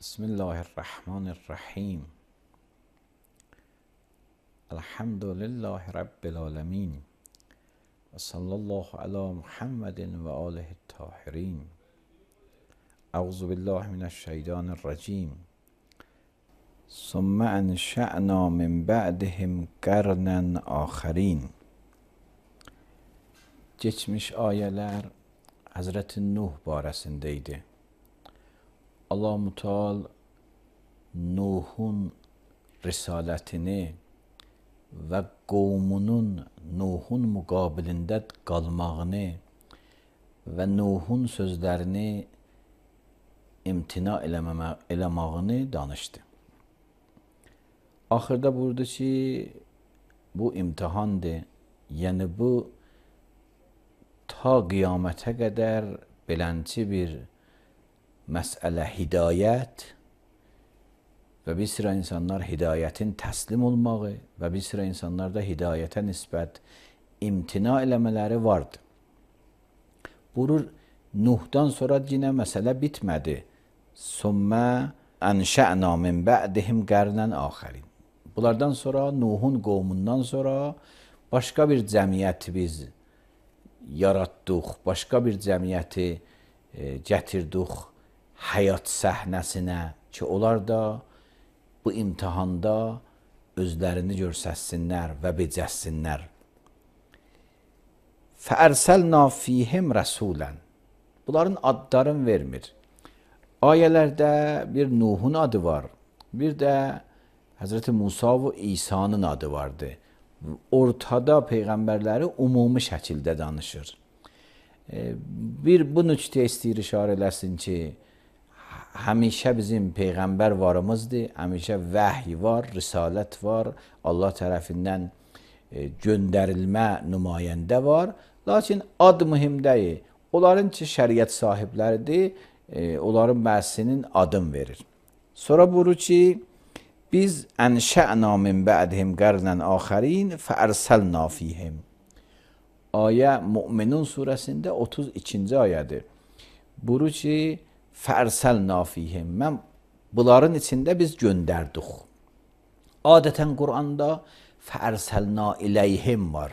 Bismillahirrahmanirrahim. Elhamdülillahi Rabbil alemin. Ve sallallahu ala Muhammedin ve alihi tahirin. Euzu billahi mineşşeytanirracim. Sümme enşe'na min ba'dihim qarnen axirin. Geçmiş ayələr Həzrəti Nuh barəsində idi. Allah-u Teala Nuhun risalətini və qovmunun Nuhun müqabilində qalmağını və Nuhun sözlərini imtina eləmağını danışdı. Axırda buyurdu ki, bu imtihandır. Yəni bu ta qiyamətə qədər belənçi bir məsələ hidayət və bir sıra insanlar hidayətin təslim olmağı və bir sıra insanlar da hidayətə nisbət imtina eləmələri vardı. Buyurur, Nuhdan sonra yenə məsələ bitmədi. Sümmə ənşə'na min ba'dihim qarnen axirin. Bunlardan sonra, Nuhun qovmundan sonra başqa bir cəmiyyəti biz yaratdıq, başqa bir cəmiyyəti gətirdik həyat səhnəsinə ki, onlar da bu imtihanda özlərini görsəsinlər və becəssinlər. Fəərsəlna fihim rəsulən. Bunların adlarını vermir. Ayələrdə bir Nuhun adı var, bir də Həzrəti Musa və İsa'nın adı vardı. Ortada peyğəmbərləri ümumi şəkildə danışır. Bir bu nüqtəyə istəyir işarə eləsin ki, həmişə bizim peyğəmbər varımızdır, həmişə vəhy var, risalət var, Allah tərəfindən göndərilmə nümayəndə var. Lakin ad mühim deyil. Onların ki, şəriət sahibləridir, onların məhsinin adını verir. Sonra buyurur ki, biz ənşə'na min ba'dihim qarnen axirin fəərsəlna fihim. Ayə Müminun surəsində 32-ci ayədir. Buyurur ki, fəərsəlna fihim. Mən bunların içində biz göndərdik. Adətən Quranda fəərsəlna iləyhim var.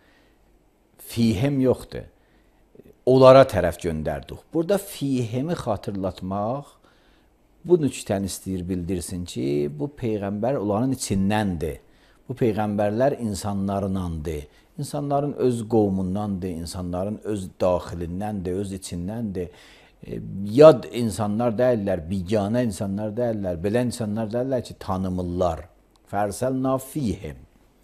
Fihim yoxdur. Onlara tərəf göndərdik. Burada fihimi xatırlatmaq, bu nüqtəni istəyir bildirsin ki, bu peyğəmbər onların içindəndir. Bu peyğəmbərlər insanlarındandır. İnsanların öz qovmundandır, insanların öz daxilindəndir, öz içindəndir. Yad insanlar deyirlər, biganə insanlar deyirlər, belə insanlar deyirlər ki, tanımırlar. Fərsəlna fihim.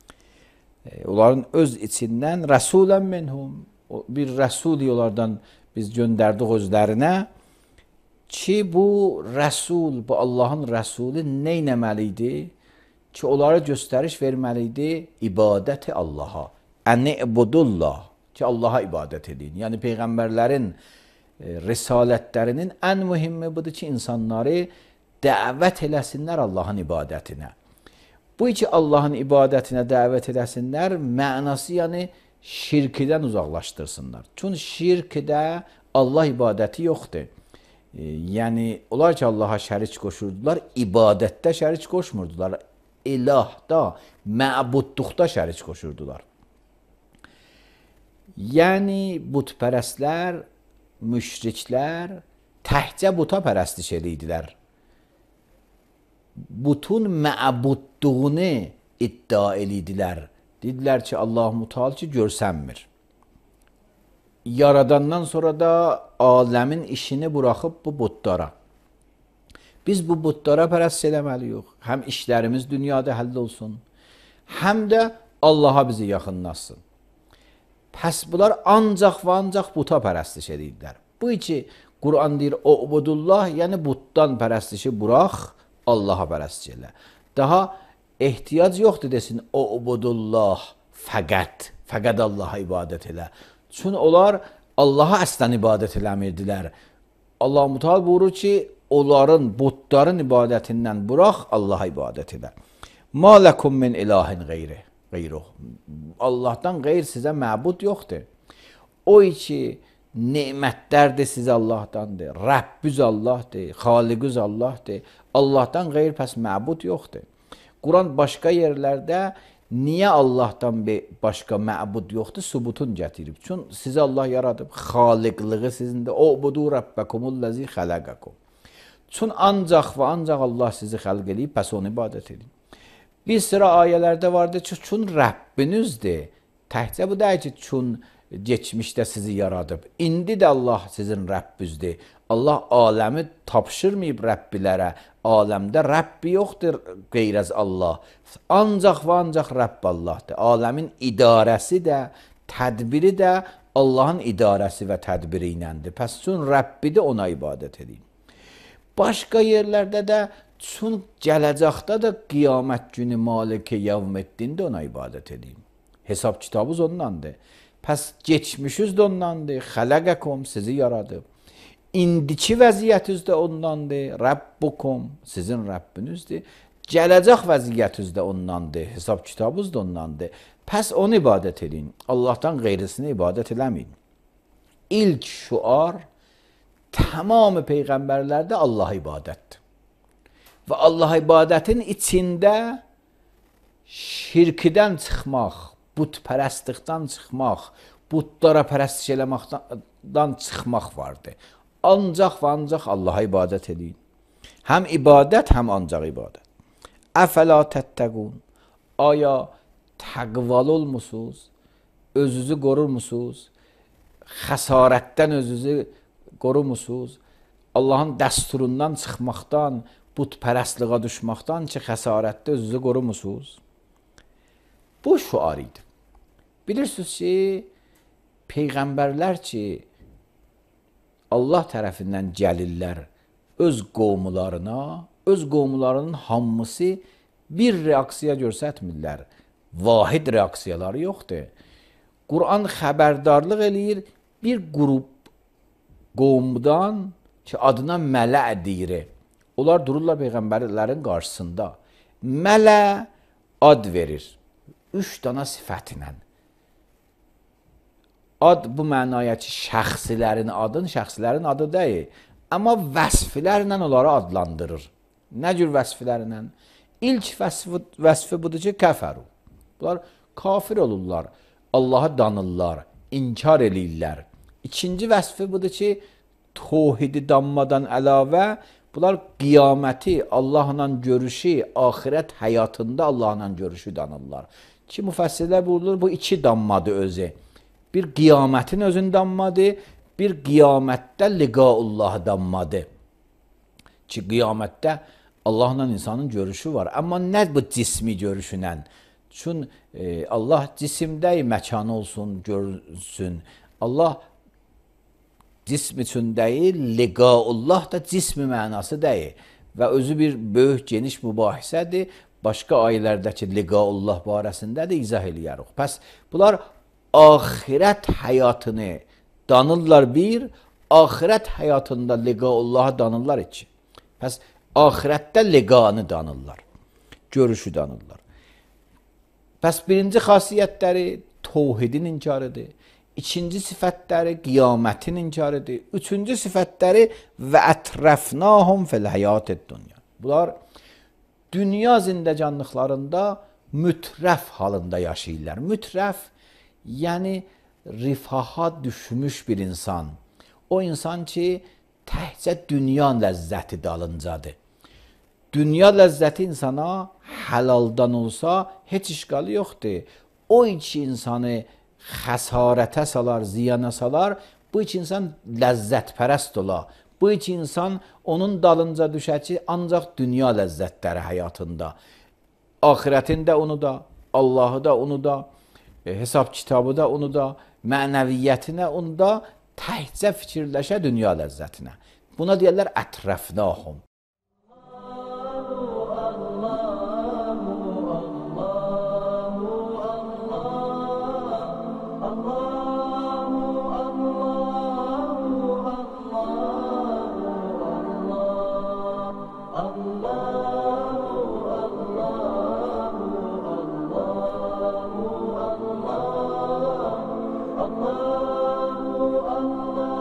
Onların öz içindən rəsulən minhum. Bir rəsul onlardan biz göndərdik özlərinə ki, bu rəsul, bu Allahın rəsulu nə etməlidir? Ki, onlara göstəriş verməlidir ibadəti Allaha. Ən-ibudullah, ki, Allaha ibadət edin. Yəni, peyğəmbərlərin risalətlərinin ən mühimi budur ki, insanları dəvət eləsinlər Allahın ibadətinə. Bu ki, Allahın ibadətinə dəvət eləsinlər, mənası yəni şirkdən uzaqlaşdırsınlar. Çünki şirkdə Allah ibadəti yoxdur. Yəni, onlar ki, Allaha şərik qoşurdular, ibadətdə şərik qoşmurdular. İlahda, məbudluqda şərik qoşurdular. Yəni, butpərəstlər, müşriklər təhcə buta pərəstiş edirdilər. Butun məbudluğunu iddia edirdilər. Dedilər ki, Allah-u Teala ki, görsənmir. Yaradandan sonra da aləmin işini buraxıb bu butlara. Biz bu butlara pərəst eləməliyik. Həm işlərimiz dünyada həll olsun, həm də Allaha bizi yaxınlaşsın. Pəs bunlar ancaq və ancaq buta pərəstiş edirlər. Bu ki, Quran deyir, ubudullah, yəni butdan pərəstişi burax, Allaha pərəstiş elə. Daha ehtiyac yoxdur desin, ubudullah fəqət Allaha ibadət elə. Çünki onlar Allaha əslən ibadət eləmirdilər. Allah-u Teala buyurur ki, onların, butların ibadətindən burax, Allaha ibadət elə. Ma ləkum min ilahin qeyruh. Allahdan qeyr sizə məbud yoxdur. O ki, nemətlərdir siz Allahdandır. Rəbbüz Allahdır, Xaliqüz Allahdır. Allahdan qeyr pəs məbud yoxdur. Quran başqa yerlərdə niyə Allahdan başqa məbud yoxdur? Subutun gətirib. Çün sizi Allah yaradıb, xaliqlığı sizində. Ubudu Rabbakumullazi xalaqakum. Çün ancaq və ancaq Allah sizi xəlq eləyib, pəs onu ibadət edin. Bir sıra ayələrdə vardır ki, çün Rəbbinizdir. Təhcə bu deyil ki, çün geçmişdə sizi yaradıb. İndi də Allah sizin Rəbbüzdür. Allah aləmi tapşırmayıb Rəbbilərə. Aləmdə Rəbbi yoxdur qeyrəz Allah. Ancaq və ancaq Rəbb Allahdır. Aləmin idarəsi də, tədbiri də Allahın idarəsi və tədbiri iləndir. Pəs çün Rəbbidir, ona ibadət edin. Başqa yerlərdə də çün gələcəkdə də qiyamət günü Malikə Yevmiddin də ona ibadət edin. Hesab kitabınız ondandır. Pəs geçmişiniz də ondandır. Xələqəkum sizi yaradıb. İndiki vəziyyətiniz də ondandır. Rəbbukum sizin Rəbbinizdir. Gələcək vəziyyətiniz də ondandır. Hesab kitabınız da ondandır. Pəs onu ibadət edin. Allahdan qeyrisini ibadət eləməyin. İlk şuar tamamı peyğəmbərlərdə Allah ibadətdir. Və Allah ibadətin içində şirkdən çıxmaq, bütpərəstlikdən çıxmaq, bütlara pərəstiş eləməkdən çıxmaq vardır. Ancaq və ancaq Allaha ibadət edin. Həm ibadət, həm ancaq ibadət. Əfəla təttəqun. Aya təqvalı olmusunuz? Özünüzü qorurmusunuz? Xəsarətdən özünüzü qorurmusunuz? Allahın dəsturundan çıxmaqdan, bütpərəstliğə düşməkdən ki, xəsarətdə özünüzü qorurmusunuz? Bu şuar idi. Bilirsiniz ki, peyğəmbərlər ki, Allah tərəfindən gəlirlər öz qovmularına, öz qovmularının hamısı bir reaksiya göstərmirlər. Vahid reaksiyaları yoxdur. Quran xəbərdarlıq eləyir bir qrup qovmudan ki, adına mələ deyir. Onlar dururlar peyğəmbərlərin qarşısında. Mələ ad verir. 3 dana sifətlə. Ad bu mənaya ki, şəxsilərin adı deyil. Amma vəsflərlə onları adlandırır. Nə cür vəsflərlə? İlk vəsfi budur ki, kəfəru. Bunlar kafir olurlar, Allahı danırlar, inkar eləyirlər. İkinci vəsfi budur ki, tohidi danmadan əlavə, bunlar qiyaməti, Allahla görüşü, axirət həyatında Allahla görüşü danırlar. Ki, müfəssirlər buyurulur, bu iki danmadır özü. Bir qiyamətin özünü danmadı, bir qiyamətdə liqaullahı danmadı. Ki, qiyamətdə Allahla insanın görüşü var. Amma nə bu cismi görüşünə? Çün Allah cisimdə məkanı olsun, görünsün. Allah cism üçün deyil, liqaullah da cismi mənası deyil. Və özü bir böyük, geniş mübahisədir. Başqa ayələrdəki liqaullah barəsində də izah eləyərik. Pəs bunlar axirət həyatını danırlar bir, axirət həyatında liqaullahı danırlar iki. Pəs axirətdə liqanı danırlar, görüşü danırlar. Pəs birinci xasiyyətləri tohidin inkarıdır. İkinci sifətləri qiyamətin inkarıdır. Üçüncü sifətləri və ətrəfnahum fil həyatid dünya. Bunlar dünya zindəcanlıqlarında mütrəf halında yaşayırlar. Mütrəf, yəni rifaha düşmüş bir insan. O insan ki, təhcə dünya ləzzəti dalıncadır. Dünya ləzzəti insana həlaldan olsa, heç işqalı yoxdur. O iki insanı xəsarətə salar, ziyana salar, bu iki insan ləzzətpərəst ola. Bu iki insan onun dalınca düşər ki, ancaq dünya ləzzətləri həyatında. Ahirətində onu da, Allahı da onu da, hesab kitabı da onu da, mənəviyyətinə onu da, təhcə fikirləşə dünya ləzzətinə. Buna deyərlər ətrəfnahum. Allah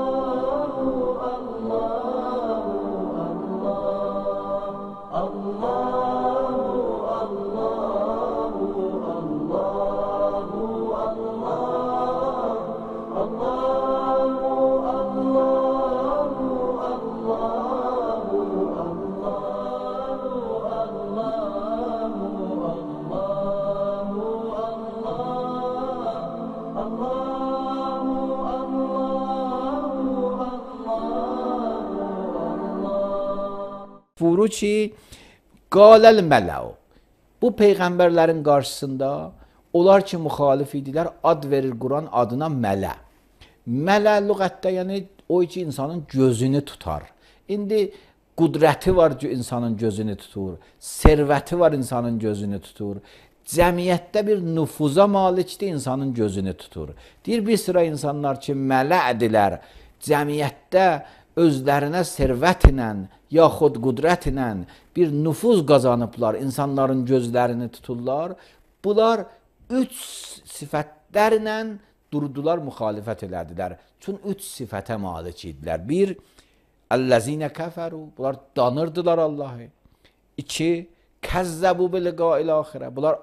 Furuçi qaləl mələu. Bu peyğəmbərlərin qarşısında onlar ki müxalif idilər, ad verir Quran adına mələ. Mələ lüğətdə yəni o ki insanın gözünü tutar. İndi qudrəti var ki insanın gözünü tutur, servəti var insanın gözünü tutur. Cəmiyyətdə bir nüfuza malikdir, insanın gözünü tutur. Deyir bir sıra insanlar ki mələdirlər, cəmiyyətdə özlərinə servətlə, yaxud qudrətlə bir nüfuz qazanıblar, insanların gözlərini tuturlar. Bunlar üç sifətlərlə durdular, müxalifət elədilər. Çünki üç sifətə malik idilər. Bir, əl-ləzinə kəfəru, bunlar danırdılar Allahı. İki, kəzzəbu biliqail axirə, bunlar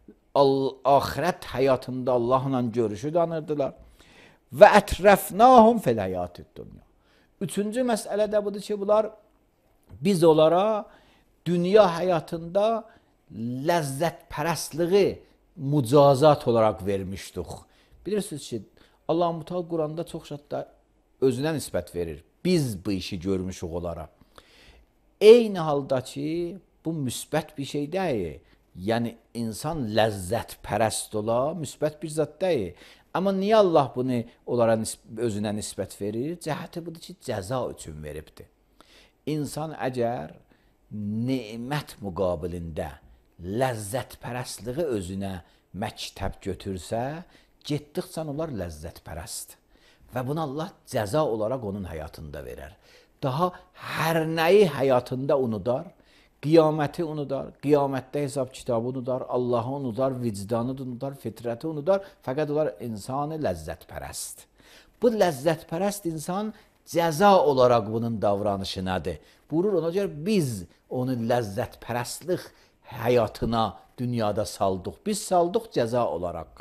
axirət həyatında Allahla görüşü danırdılar. Və ətrəfnahum fil həyatid dünya. Üçüncü məsələ də budur ki, bunlar biz onlara dünya həyatında ləzzətpərəstliği mücazat olaraq vermişdik. Bilirsiniz ki, Allah-u Teala Quranda çox şəddə özünə nisbət verir. Biz bu işi görmüşük onlara. Eyni halda ki, bu müsbət bir şey deyil. Yəni, insan ləzzətpərəst ola, müsbət bir zat deyil. Amma niyə Allah bunu onlara özünə nisbət verir? Cəhəti budur ki, cəza üçün veribdir. İnsan əgər nemət müqabilində ləzzətpərəstliği özünə məktəb götürsə, getdikcə onlar ləzzətpərəst. Və bunu Allah cəza olaraq onun həyatında verər. Daha hər nəyi həyatında unudar, qiyaməti unudar, qiyamətdə hesab kitabı unudar, Allahı unudar, vicdanı unudar, fitrəti unudar, fəqət onlar insanı ləzzətpərəst. Bu ləzzətpərəst insan cəza olaraq bunun davranışınadır. Buyurur ona görə biz onu ləzzətpərəstlik həyatına dünyada saldıq. Biz saldıq cəza olaraq.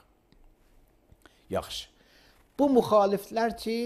Yaxşı. Bu müxaliflər ki,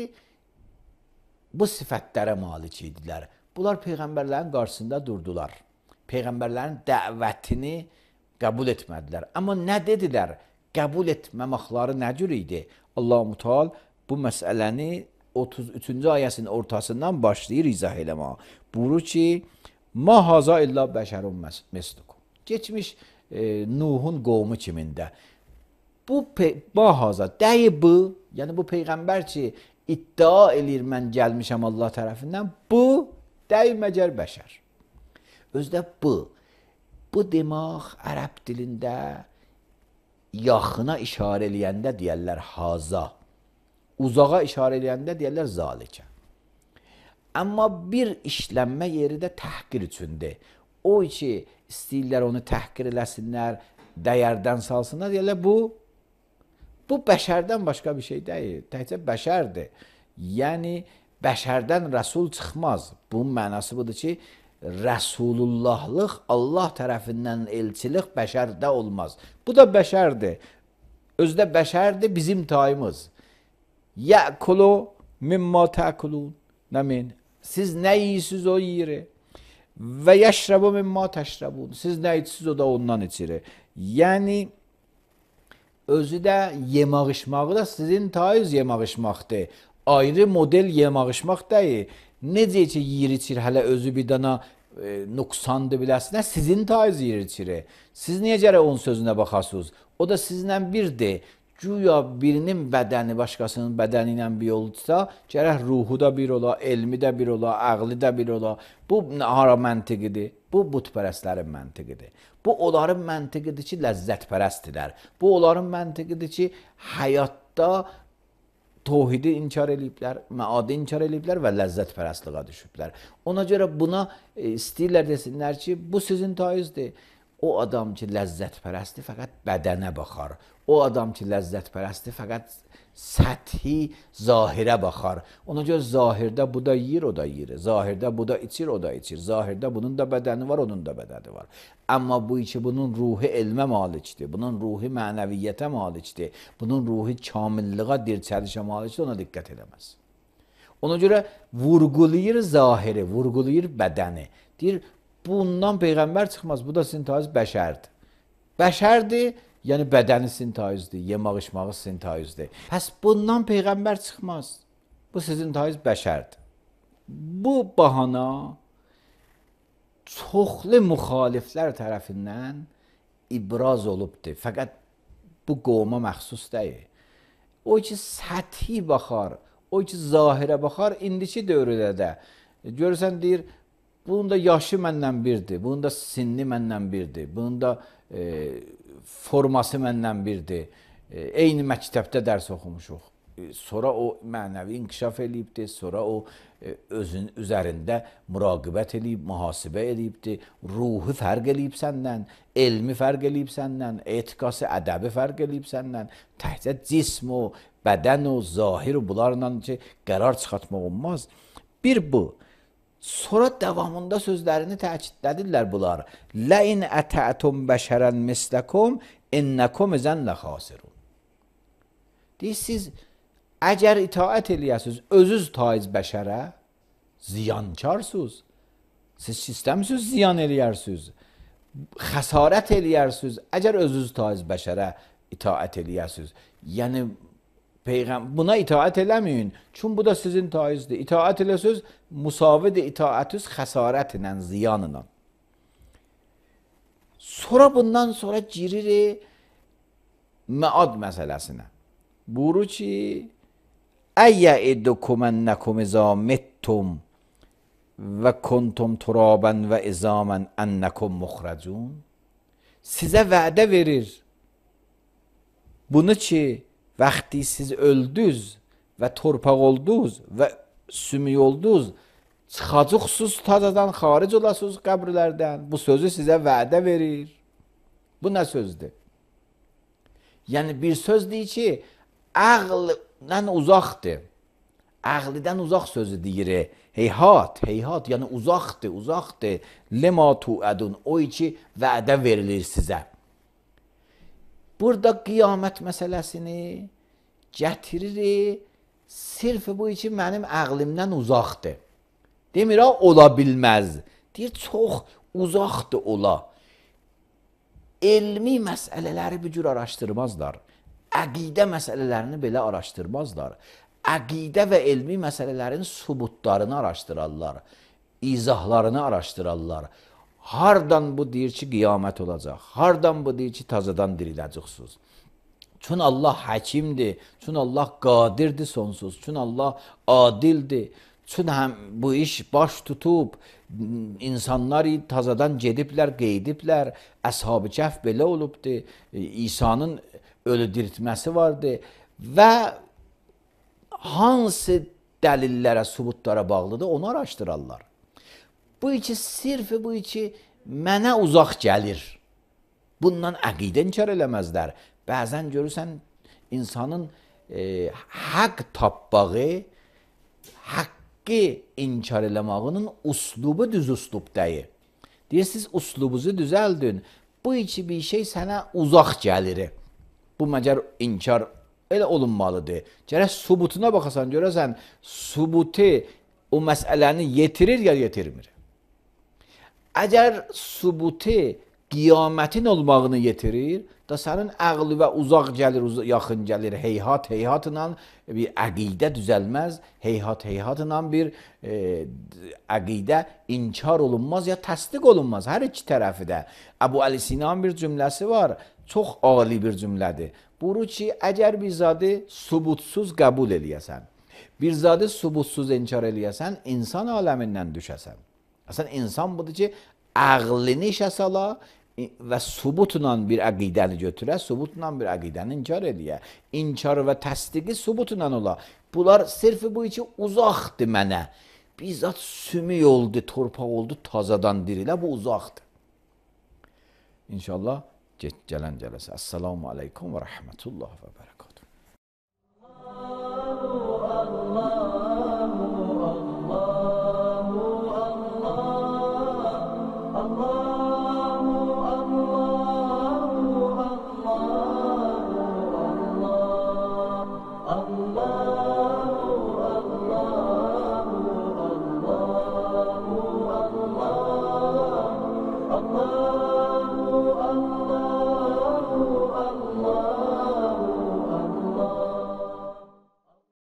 bu sifətlərə malik idilər. Bunlar peyğəmbərlərin qarşısında durdular. Peyğəmbərlərin dəvətini qəbul etmədilər. Amma nə dedilər? Qəbul etməməkləri nə cür idi? Allah-u Teala bu məsələni 33-cü ayəsinin ortasından başlayır izah eləmə. Buyurur ki, ma haza illa bəşərun məslukum. Geçmiş Nuhun qovmu kimində. Bu haza, dəyi bu, yəni bu peyğəmbər ki, iddia eləyir, mən gəlmişəm Allah tərəfindən, bu dəyi məgər bəşər. Özdə bu demək ərəb dilində yaxına işarə eləyəndə deyərlər haza, uzağa işarə eləyəndə deyərlər zalikə. Amma bir işlənmə yeri də təhqir üçündür. O ki, istəyirlər onu təhqir eləsinlər, dəyərdən salsınlar, deyərlər bu bəşərdən başqa bir şey deyil, təkcə bəşərdir. Yəni, bəşərdən rəsul çıxmaz. Bunun mənası budur ki, Rəsulullahlıq Allah tərəfindən elçilik bəşərdə olmaz. Bu da bəşərdir. Özdə bəşərdir bizim tayımız. Yə'kulu mimma tə'kulun. Nəmin? Siz nə yiyirsiniz o yiyir. Və yəşrəbu mimma təşrəbun. Siz nə içsiz o da ondan içir. Yəni, özü də yemək içməyi da sizin tayız yemək içməkdir. Ayrı model yemək içmək deyil. Necə ki yiyir içir, hələ özü bir dana nüqsandır biləsinə, sizin tayız yiyir içir. Siz niyə gərək onun sözünə baxasınız? O da sizinlə birdir. Güya birinin bədəni başqasının bədəni ilə bir olsa, gərək ruhu da bir ola, elmi də bir ola, ağlı da bir ola. Bu hara məntiqidir? Bu bütpərəstlərin məntiqidir. Bu onların məntiqidir ki, ləzzətpərəstdirlər. Bu onların məntiqidir ki, həyatda tohidi inkar eləyiblər, məadi inkar eləyiblər və ləzzətpərəstliğə düşüblər. Ona görə buna istəyirlər desinlər ki, bu sizin tayızdır. O adam ki ləzzətpərəstdir, fəqət bədənə baxar. O adam ki ləzzətpərəstdir, fəqət səthi, zahirə baxar. Ona görə zahirdə bu da yeyir, o da yeyir. Zahirdə bu da içir, o da içir. Zahirdə bunun da bədəni var, onun da bədəni var. Amma bu ki, bunun ruhi elmə malikdir, bunun ruhi mənəviyyətə malikdir, bunun ruhi kamillığa, dirçəlişə malikdir, ona diqqət eləməz. Ona görə vurgulayır zahiri, vurgulayır bədəni. Deyir, bundan Peyğəmbər çıxmaz, bu da sizin tayız bəşərdir. Bəşərdir, yəni bədəni sizin tayızdır, yemək içməyi sizin tayızdır. Pəs bundan Peyğəmbər çıxmaz, bu sizin tayız bəşərdir. Bu bahana çoxlu müxaliflər tərəfindən ibraz olubdur. Fəqət bu qovma məxsus deyil. O ki səthi baxar, o ki zahirə baxar, indiki dövrdə də. Görürsən, deyir, bunun da yaşı məndən birdir, bunun da sinni məndən birdir, bunun da forması məndən birdir. Eyni məktəbdə dərs oxumuşuq. Sonra o mənəvi inkişaf eləyibdir, sonra o özün üzərində müraqibət eləyib, mühasibə eləyibdir, ruhu fərq eləyib səndən, elmi fərq eləyib səndən, etikası, ədəbi fərq eləyib səndən, təhcə cism o, bədən o, zahir o, bunlarla ki, qərar çıxartmaq olmaz. Bir bu. Sonra davamında sözlərini təkidlədirlər bunlar. Ləin ətətum bəşərən misləkum innəkum izən ləxasirun. Deyir, siz əgər itaət eləyəsiniz, özünüz taiz bəşərə, ziyankarsınız. Siz istəmisiniz, ziyan eləyərsiniz. Xəsarət eləyərsiniz, əgər özünüz taiz bəşərə itaət eləyəsiniz. Yəni, buna itaət eləməyin, çünki bu da sizin taizdir. İtaət eləsiniz, musavidir itaətiniz xəsarətlə, ziyanla. Sonra bundan sonra girir məad məsələsinə. Buyurur ki, Əyyəiddukum ənəkum izə mittum və kuntum turabən və izamən ənəkum muxrəcun. Sizə vədə verir. Bunu ki, vaxtı siz öldünüz və torpaq oldunuz və sümük oldunuz, çıxacaqsınız tazadan, xaric olasınız qəbirlərdən. Bu sözü sizə vədə verir. Bu nə sözdür? Yəni bir söz deyir ki, əqldən uzaqdır. Əqlidən uzaq sözü deyir. Heyhat, heyhat, yəni uzaqdır, uzaqdır. Lema tuədun, o ki vədə verilir sizə. Burada qiyamət məsələsini gətirir, sirf bu ki mənim əqlimdən uzaqdır. Demir, ola bilməz. Deyir, çox uzaqdır ola. Elmi məsələləri bir cür araşdırmazlar. Əqidə məsələlərini belə araşdırmazlar. Əqidə və elmi məsələlərin subutlarını araşdırarlar. İzahlarını araşdırarlar. Hardan bu deyir ki, qiyamət olacaq? Hardan bu deyir ki, tazadan diriləcəksiniz? Çünki Allah həkimdir, çünki Allah qadirdir sonsuz, çünki Allah adildir. Çünki həm bu iş baş tutub, insanlar tazadan gediblər, qeydiblər, Əshab-ı Kəhf belə olubdur, İsa'nın ölü diriltməsi vardır və hansı dəlillərə, subutlara bağlıdır, onu araşdırarlar. Bu iki sirfi, bu iki mənə uzaq gəlir. Bundan əqidə inkar eləməzlər. Bəzən görürsən, insanın haqq tapbağı, haqqı inkar eləmağının uslubu düz uslub deyil. Deyirsiniz, uslubunuzu düzəldin. Bu iki bir şey sənə uzaq gəlir. Bu məgər inkar elə olunmalıdır. Gərək subutuna baxasan, görəsən, subutu o məsələni yetirir ya yetirmir. Əgər subutu qiyamətin olmağını yetirir, da sənin əqli və uzaq gəlir, yaxın gəlir, heyhat, heyhatla bir əqidə düzəlməz, heyhat, heyhatla bir əqidə inkar olunmaz ya təsdiq olunmaz, hər iki tərəfi də. Əbu Əli Sinanın bir cümləsi var, çox ali bir cümlədir. Buyurur ki, əgər bir zadı subutsuz qəbul eləyəsən, bir zadı subutsuz inkar eləyəsən, insan aləmindən düşəsən. Əsən insan budur ki, əqlini işə sala və subutla bir əqidəni götürə, subutla bir əqidəni inkar eləyə. İnkar və təsdiqi subutla ola. Bunlar sirfi bu ki, uzaqdır mənə. Bizzat sümük oldu, torpaq oldu, tazadan dirilə, bu uzaqdır. İnşallah gələn cələsə. Əssalamu aleykum və rəhmətullah və bərəkatuhu.